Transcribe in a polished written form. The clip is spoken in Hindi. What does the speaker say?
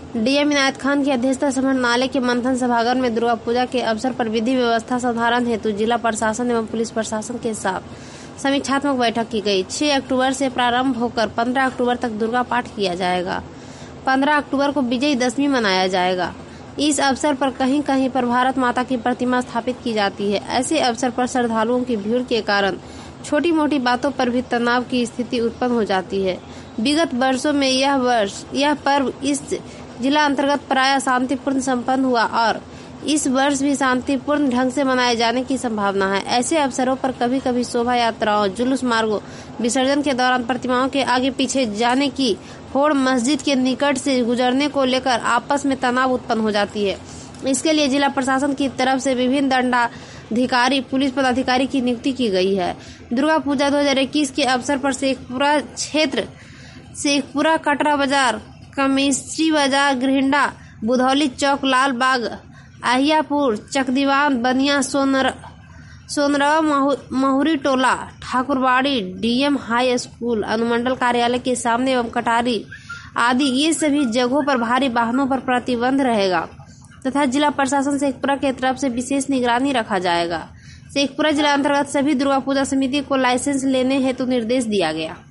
डीएम इनायत खान की अध्यक्षता समरनालय के मंथन सभागार में दुर्गा पूजा के अवसर पर विधि व्यवस्था संधारण हेतु जिला प्रशासन एवं पुलिस प्रशासन के साथ समीक्षात्मक बैठक की गई। 6 अक्टूबर से प्रारंभ होकर 15 अक्टूबर तक दुर्गा पाठ किया जाएगा। 15 अक्टूबर को विजय दशमी मनाया जाएगा। इस अवसर पर कहीं कहीं पर भारत माता की प्रतिमा स्थापित की जाती है। ऐसे अवसर पर श्रद्धालुओं की भीड़ के कारण छोटी मोटी बातों पर भी तनाव की स्थिति उत्पन्न हो जाती है। विगत वर्षों में यह पर्व इस जिला अंतर्गत प्राय शांतिपूर्ण संपन्न हुआ और इस वर्ष भी शांतिपूर्ण ढंग से मनाए जाने की संभावना है। ऐसे अवसरों पर कभी कभी शोभा यात्राओं, जुलूस मार्गों, विसर्जन के दौरान प्रतिमाओं के आगे पीछे जाने की होड़, मस्जिद के निकट से गुजरने को लेकर आपस में तनाव उत्पन्न हो जाती है। इसके लिए जिला प्रशासन की तरफ से विभिन्न दंडाधिकारी, पुलिस पदाधिकारी की नियुक्ति की गई है। दुर्गा पूजा 2021 के अवसर पर शेखपुरा क्षेत्र, शेखपुरा, कटरा बाजार, कमेस्ट्री बाजार, गृहिंडा, बुधौली चौक, लाल बाग, Ahiyapur, Chakdiwan, Baniya, Sonarwa, Mahuri Tola, Thakurbari, DM high school, अनुमंडल कार्यालय के सामने एवं कटारी आदि ये सभी जगहों पर भारी वाहनों पर प्रतिबंध रहेगा तथा जिला प्रशासन शेखपुरा के तरफ से विशेष निगरानी रखा जाएगा। शेखपुरा जिला अंतर्गत सभी दुर्गा पूजा समिति को लाइसेंस लेने हेतु निर्देश दिया गया।